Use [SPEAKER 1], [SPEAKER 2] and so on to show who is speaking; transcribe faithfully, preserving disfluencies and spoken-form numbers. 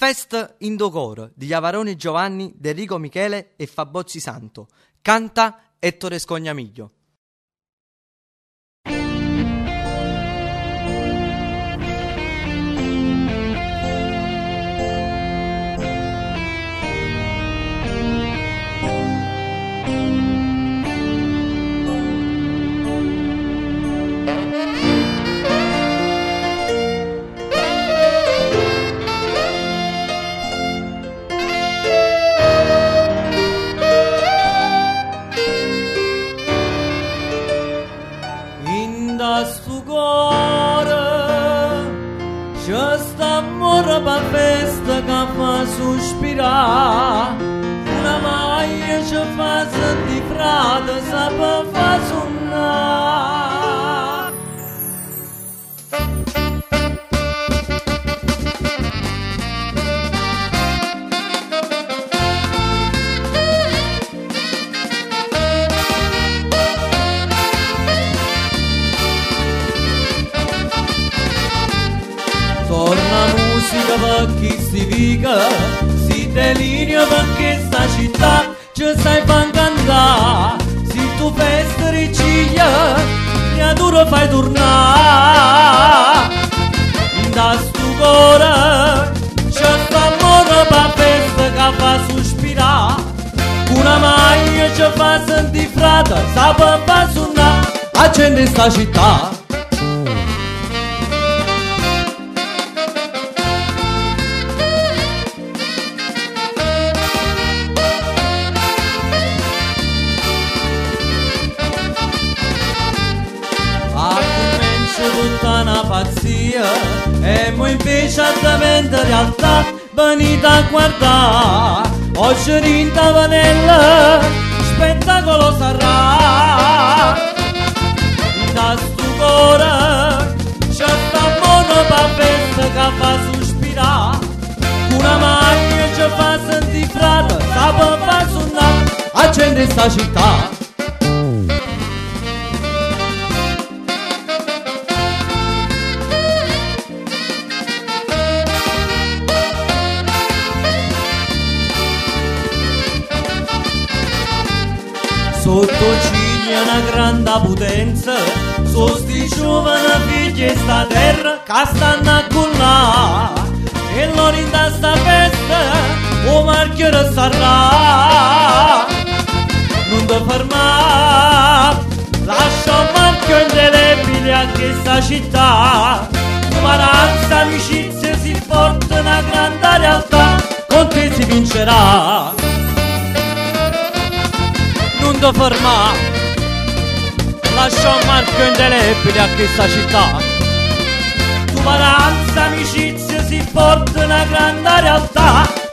[SPEAKER 1] Fest in do coro di Iavaroni Giovanni, De Enrico Michele e Fabozzi Santo. Canta Ettore Scognamiglio.
[SPEAKER 2] Stu cuore c'è st'amore pa festa che fa sospirare, una maglia ci fa sentire frate, sa pa fa suonare. Torna musica per chi si viga, si delinea perché sta città ci sai fan cantare. Se tu feste ciglia, creatura fai tornare. Da stu cuore c'è st'amore pa festa che fa sospirare, una maglia ci fa sentire frate, sa pa fa suonare, accende sta città. Tutta una pazzia e mo invece diventa realtà, venite a guardare, oggi in tavanella spettacolo sarà. Da stu cuore c'è st'amore pa festa che fa sospirare, una maglia ci fa sentire frate, sa pa fa suonare, accende sta città. Sotto ciglia una grande potenza, so sti giovani figli e sta terra che stanno a cullare, e loro in sta festa o marchio sarà. Non ti fermare, lascia un marchio indelebile a questa città, umaranza, amicizia si porta una grande realtà, con te si vincerà. Non ti fermare, lascia un marchio indelebile a questa città, tu paranza, amicizia si porta una grande realtà,